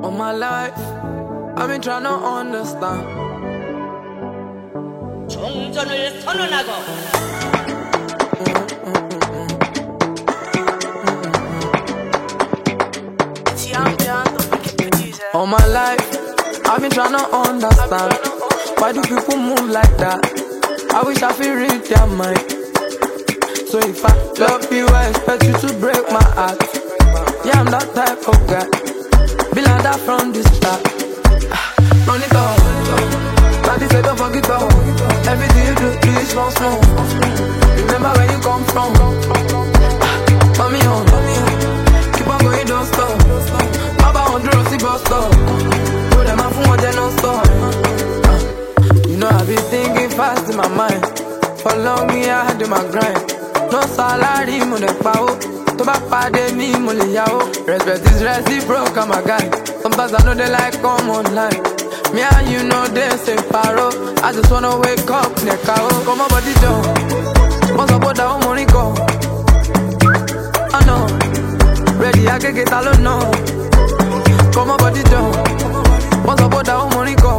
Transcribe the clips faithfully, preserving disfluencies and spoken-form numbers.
All my life, I've been trying to understand. 정전을 선언하고 All my life, I've been trying to understand. Why do people move like that? I wish I could read their mind. So if I love you, I expect you to break my heart. Yeah, I'm that type of guy. Be like that from the start. Run it up. Daddy said don't forget up. Everything you do, do is small, small. Remember where you come from. Mommy on, keep on going, don't stop. Baba on the Rossi bus stop. Put them out for one, then don't stop. You know I've been thinking fast in my mind. For long me I had in my grind. No salary, mo de pao. To back pade me, mo le yao. Respect is reciprocal, I'm a guy. Sometimes I know they like come online. Me and you know they say paro. I just wanna wake up, neka o. Come on body down. Once I put down money go. I know. Ready, I can get alone now. Come on body down. Once I put down money go.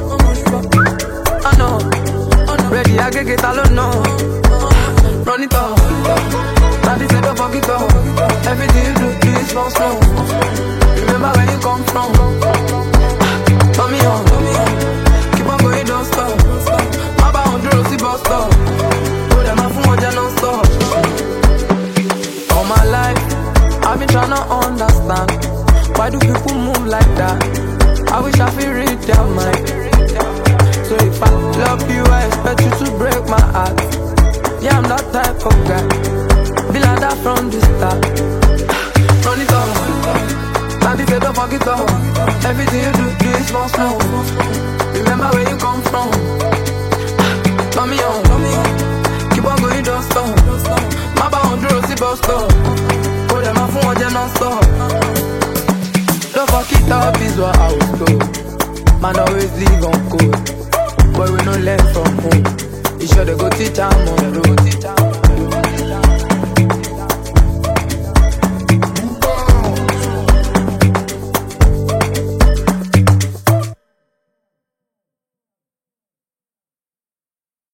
I know. Ready, I can get alone now. Run it up. Daddy said don't forget up. Everything you do, do is slow, slow. Remember where you come from. Mommy on, keep on going, don't stop. Baba on the Rossi bus stop. Put them out for one, don't stop. All my life, I've been trying to understand. Why do people move like that? I wish I could read their mind. So if I love you, I expect you to break my heart. Yeah, I'm that type of guy. Be like that from the start. Run it up. Daddy said don't forget up. Everything you do, do is small, small. Remember where you come from. Mommy on, keep on going, don't stop. Baba on the Rossi bus stop. Put them out for one, don't stop. Don't fuck it up is what I was told. Man always live on code. But we no learn from home. You sure they go teach our mom, bro.